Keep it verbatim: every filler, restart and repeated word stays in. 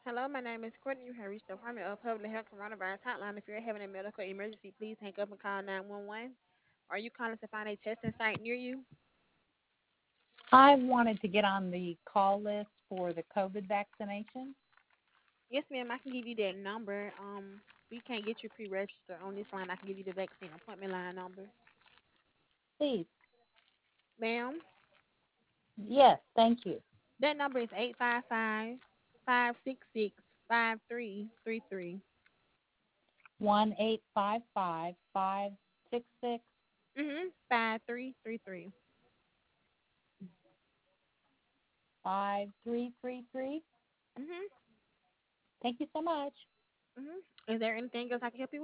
Hello, my name is Courtney. You have reached the Department of Public Health Coronavirus Hotline. If you're having a medical emergency, please hang up and call nine one one. Are you calling to find a testing site near you? I wanted to get on the call list for the COVID vaccination. Yes, ma'am. I can give you that number. Um, we can't get you pre-registered on this line. I can give you the vaccine appointment line number. Please. Ma'am, Yes, thank you. that number is eight five five, five six six, five three three three. One eight five five five six six Mm-hmm. five three three three. five three three three. Mm-hmm. Thank you so much. Mm-hmm. Is there anything else I can help you with?